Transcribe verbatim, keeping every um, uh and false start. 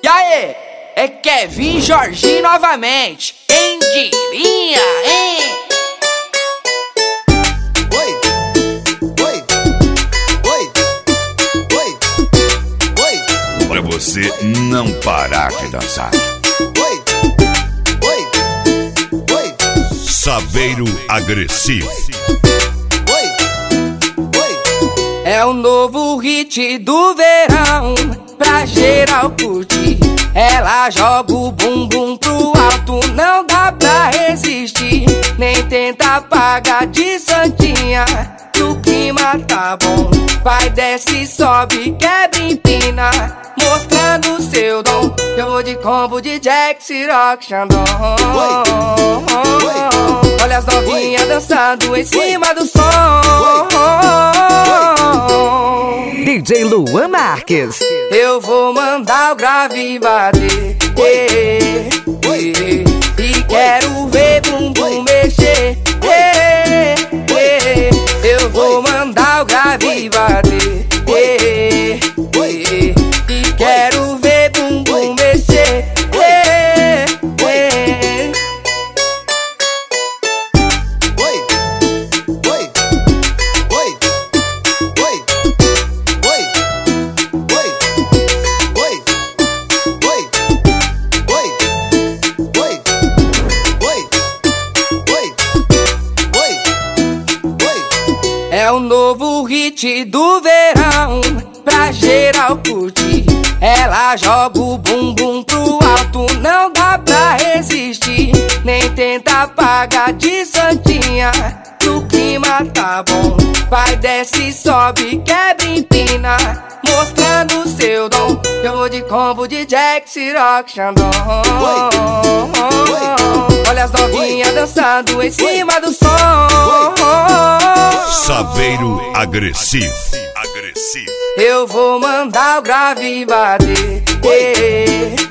E aí, é Kevin Jorginho novamente. Quem diria, hein? Oi, oi, oi, oi, oi. Pra você não parar de dançar. Oi, oi, oi, Saveiro Agressivo. oi, oi. É o novo hit do verão, pra geral curtir. Ela joga o bumbum pro alto, não dá pra resistir. Nem tenta apagar de santinha, que o clima tá bom. Vai, desce, sobe, quebra, empina, mostrando seu dom. Eu vou de combo de Jack, Ciroc, Xandão. Olha as novinhas dançando em cima do som. D J Luan Marques. Eu vou mandar o grave bater, eh, eh, e quero ver bumbum mexer, eh, eh. Eu vou mandar o grave bater, eh, eh, e quero ver bumbum mexer, eh, eh. Oi, oi, oi, oi, oi, oi, oi, oi, oi, oi, oi, oi, oi, oi. É o novo hit do verão, pra geral curtir. Ela joga o bumbum pro alto, não dá pra resistir. Nem tenta apagar de santinha, que o clima tá bom. Vai, desce, sobe, quebra, empina, mostrando seu dom. Eu vou de combo de Jack, Ciroc, Xandão. Olha as novinhas dançando em cima do som. Saveiro Agressivo. Agressivo. Eu vou mandar o grave bater, eh,